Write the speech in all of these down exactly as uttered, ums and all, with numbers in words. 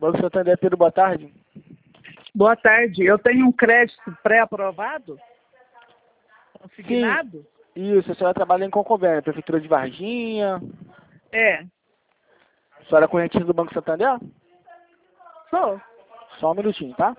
Banco Santander, Pedro, boa tarde. Boa tarde. Eu tenho um crédito pré-aprovado? Consignado? Sim, isso. A senhora trabalha em Concovênio, Prefeitura de Varginha. É. A senhora é correntista do Banco Santander? Sou. Só um minutinho, tá?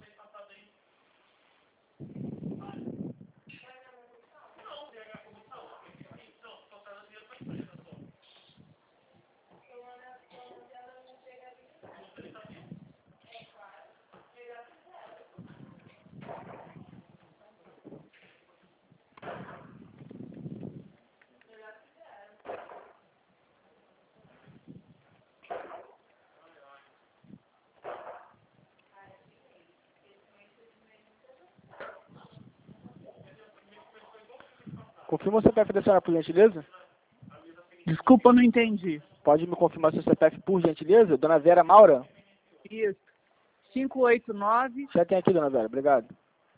Confirma o C P F da senhora, por gentileza? Desculpa, eu não entendi. Pode me confirmar seu C P F, por gentileza? Dona Vera Maura? Isso. cinco oito nove. Já tem aqui, Dona Vera. Obrigado.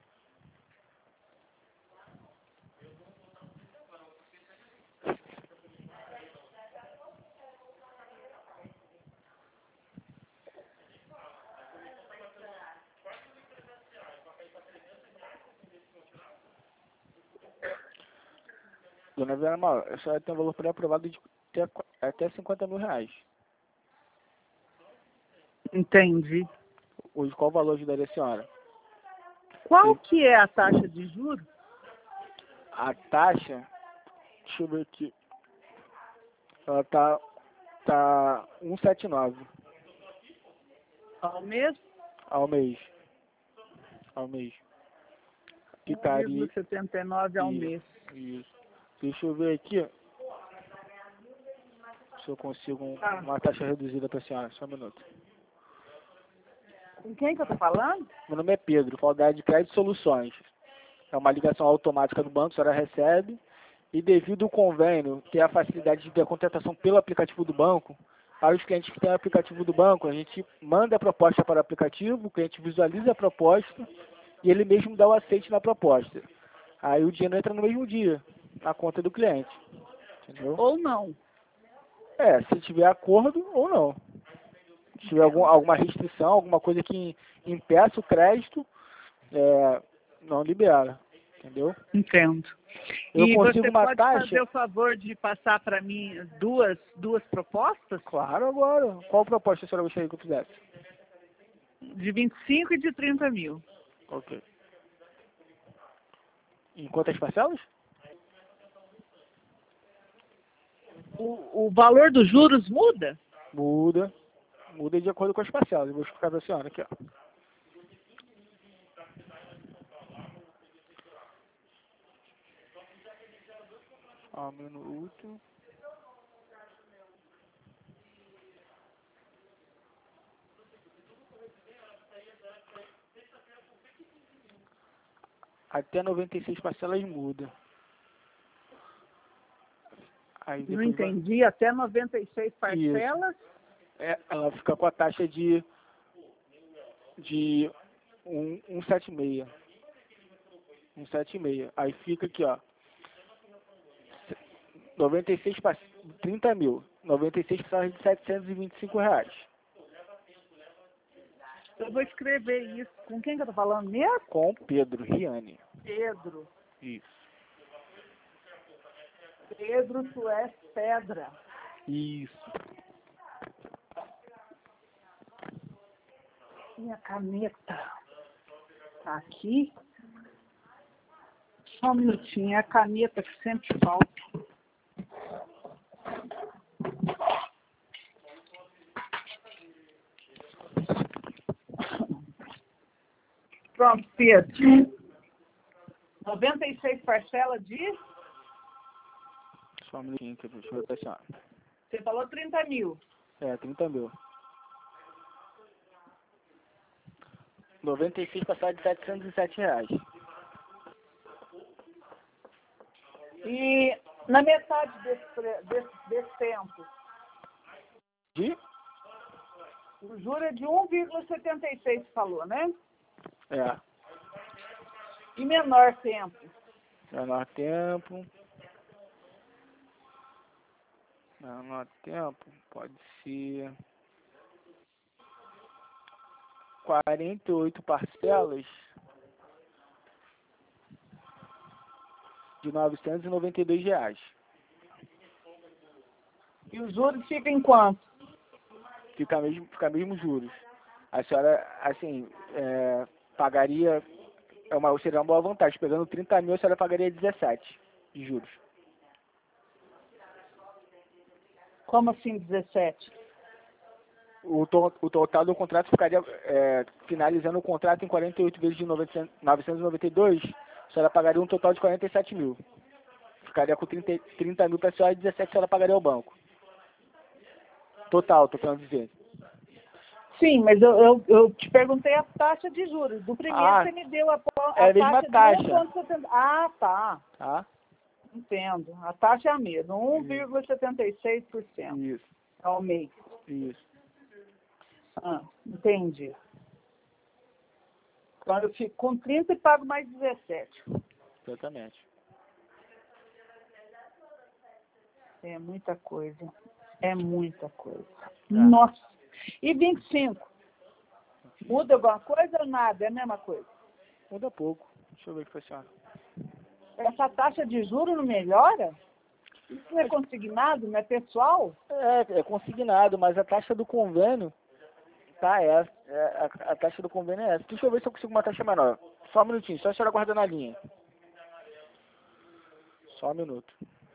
Dona Vera Maura, a senhora tem um valor pré-aprovado de até, até cinquenta mil reais. Entendi. Hoje, qual o valor ajudaria a senhora? Qual que é a taxa de juros? A taxa, deixa eu ver aqui, ela tá, tá cento e setenta e nove Ao mês? ao mês. Ao mês. Ficaria... um vírgula setenta e nove ao Isso, mês. isso. Deixa eu ver aqui, se eu consigo um- Ah. uma taxa reduzida para a senhora. Só um minuto. Com quem que eu tô falando? Meu nome é Pedro, falo da área de Crédito Soluções. É uma ligação automática do banco, a senhora recebe. E devido ao convênio ter a facilidade de ter a contratação pelo aplicativo do banco, para os clientes que têm o aplicativo do banco, a gente manda a proposta para o aplicativo, o cliente visualiza a proposta e ele mesmo dá o aceite na proposta. Aí o dinheiro entra no mesmo dia, na conta do cliente. Entendeu? Ou não? É, se tiver acordo ou não. Se tiver algum, alguma restrição, alguma coisa que impeça o crédito, é, não libera. Entendeu? Entendo. Eu E consigo você uma pode taxa... fazer o favor de passar para mim duas, duas propostas? Claro, agora. Qual proposta a senhora gostaria que eu fizesse? De vinte e cinco e de trinta mil. Ok. Em quantas parcelas? O, o valor dos juros muda? Muda. Muda de acordo com as parcelas. Eu vou explicar para a senhora aqui, ó. Só um minuto. Até noventa e seis parcelas muda. Aí Não depois vai... entendi. Até noventa e seis parcelas? É, ela fica com a taxa de de um, um sete seis. um sete seis. Aí fica aqui, ó. noventa e seis para trinta mil. noventa e seis parcelas de setecentos e vinte e cinco reais. Eu vou escrever isso. Com quem que eu tô falando mesmo? Com Pedro Riane. Pedro. Isso. Pedro Suez Pedra. Isso. Minha caneta. Tá aqui. Só um minutinho. É a caneta que sempre falta. Pronto, Pedro. noventa e seis parcelas de... Só um minutinho aqui, deixa eu ver pra senhora. Você falou trinta mil. É, trinta mil. noventa e seis passar de setecentos e sete reais. E na metade desse, pre- desse, desse tempo, De? o juro é de um vírgula setenta e seis, falou, né? É. E menor tempo. Menor tempo. Menor tempo. Pode ser. quarenta e oito parcelas de novecentos e noventa e dois reais. E os juros ficam em quanto? Fica mesmo, fica mesmo juros. A senhora, assim, é, pagaria, é uma, seria uma boa vantagem. Pegando trinta mil, a senhora pagaria dezessete de juros. Como assim dezessete? O, to, o total do contrato ficaria, é, finalizando o contrato em quarenta e oito vezes de novecentos e noventa e dois, a senhora pagaria um total de quarenta e sete mil. Ficaria com trinta, trinta mil para a senhora e dezessete a senhora pagaria ao banco. Total, tô querendo dizer. Sim, mas eu, eu, eu te perguntei a taxa de juros. Do primeiro Ah, você me deu a, a, é a mesma taxa, taxa. de um vírgula setenta. Ah, tá. Tá? Entendo. A taxa é a mesma, um Isso. vírgula setenta e seis por cento Isso, ao mês. isso. Ah, entendi. Agora eu fico com trinta e pago mais dezessete. Exatamente. É muita coisa. É muita coisa. Tá. Nossa. E vinte e cinco? Muda alguma coisa ou nada? É a mesma coisa? Muda pouco. Deixa eu ver o que funciona. Essa taxa de juros não melhora? Isso não é consignado, não é pessoal? É, é consignado, mas a taxa do convênio tá essa. É, a, a taxa do convênio é essa. Deixa eu ver se eu consigo uma taxa menor. Só um minutinho, só a senhora guarda na linha. Só um minuto.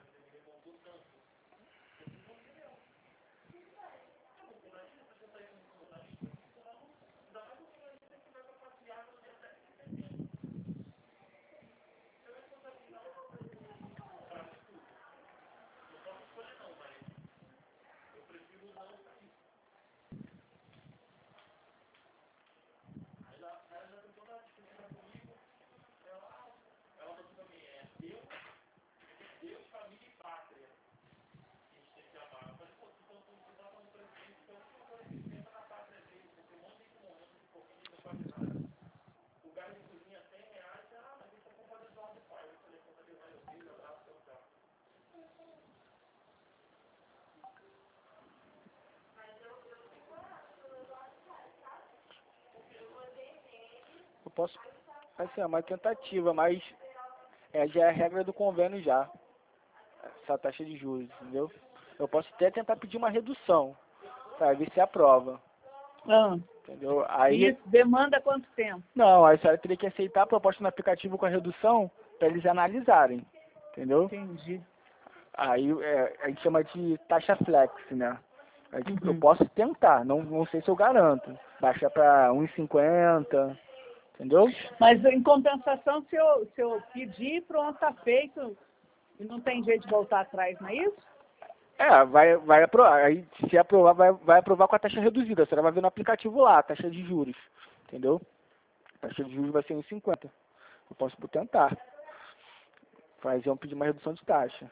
Eu posso, assim, é uma tentativa, mas é, já é a regra do convênio já. Essa taxa de juros, entendeu? Eu posso até tentar pedir uma redução, para ver se aprova. Ah. Entendeu? Aí, Isso demanda quanto tempo? não, aí a senhora teria que aceitar a proposta no aplicativo com a redução para eles analisarem. Entendeu? Entendi. Aí é, a gente chama de taxa flex, né? A gente- Eu Uhum. posso tentar, não, não sei se eu garanto. Baixa para um e cinquenta, entendeu? Mas em compensação, se eu, se eu pedir, pronto, está feito e não tem jeito de voltar atrás, não é isso? É, vai, vai aprovar. Aí, se aprovar, vai, vai aprovar com a taxa reduzida. A senhora vai ver no aplicativo lá, a taxa de juros. Entendeu? A taxa de juros vai ser um e cinquenta. Eu posso tentar. Fazer um pedir uma redução de taxa.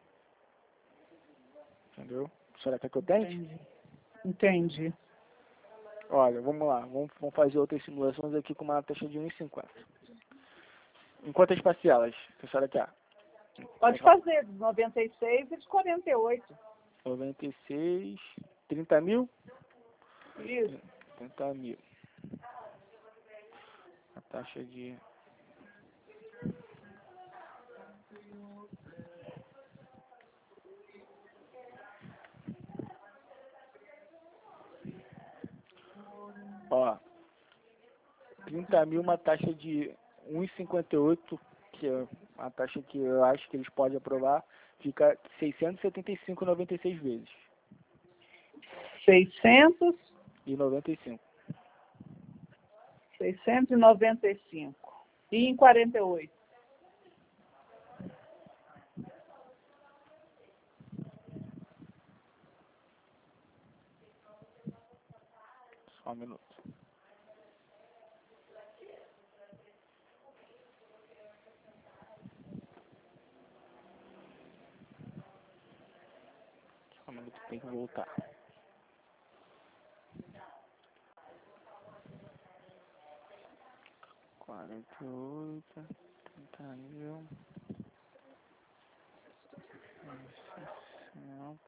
Entendeu? A senhora quer que eu tente? Entendi. Entendi. Olha, vamos lá. Vamos, vamos fazer outras simulações aqui com uma taxa de um e cinquenta. Em quantas parcelas que a senhora quer? Pode fazer, de noventa e seis e de quarenta e oito. noventa e seis, trinta mil? Isso. trinta mil. A taxa de... Ó, trinta mil, uma taxa de um e cinquenta e oito, que é a taxa que eu acho que eles podem aprovar, fica seiscentos e setenta e cinco vírgula noventa e seis vezes. seiscentos, E noventa e cinco. seiscentos e noventa e cinco. E em quarenta e oito. Só um minuto. Só um minuto, tem que voltar. quarenta e oito, trinta mil, sessenta.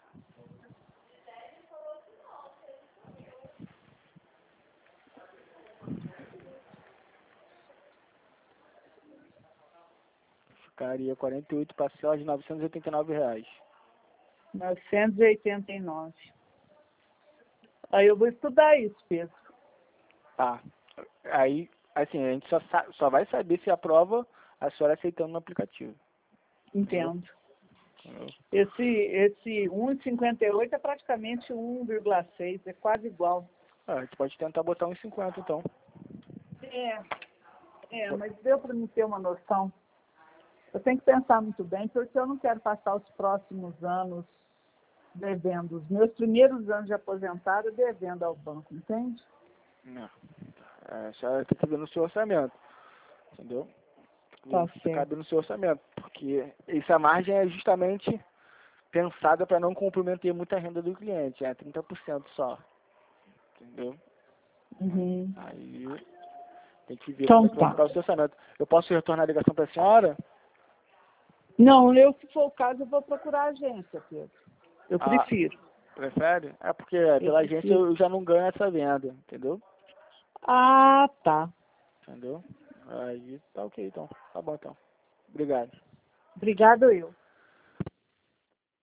Ficaria quarenta e oito parcelas de novecentos e oitenta e nove reais. novecentos e oitenta e nove. Aí eu vou estudar isso, Pedro. Tá. Aí, assim, a gente só, sa- só vai saber se aprova a senhora aceitando no aplicativo. Entendo. Entendeu? Esse, esse um vírgula cinquenta e oito é praticamente um vírgula seis, é quase igual. Ah, a gente pode tentar botar um cinquenta, então. É, é, mas deu para me ter uma noção. Eu tenho que pensar muito bem, porque eu não quero passar os próximos anos devendo. Os meus primeiros anos de aposentado devendo ao banco, entende? Não. É, a senhora tem que ver no seu orçamento. Entendeu? Tá Isso certo. cabe no seu orçamento. Porque essa margem é justamente pensada para não comprometer muita renda do cliente. É trinta por cento só. Entendeu? Uhum. Aí tem que ver como Então é que vai tá. ficar o seu orçamento. Eu posso retornar a ligação para a senhora? Não, eu, se for o caso, eu vou procurar a agência, Pedro. Eu Ah, prefiro. prefere? É porque Eu pela agência prefiro. eu já não ganho essa venda, entendeu? Ah, tá. Entendeu? Aí tá ok, então. Tá bom, então. Obrigado. Obrigado eu.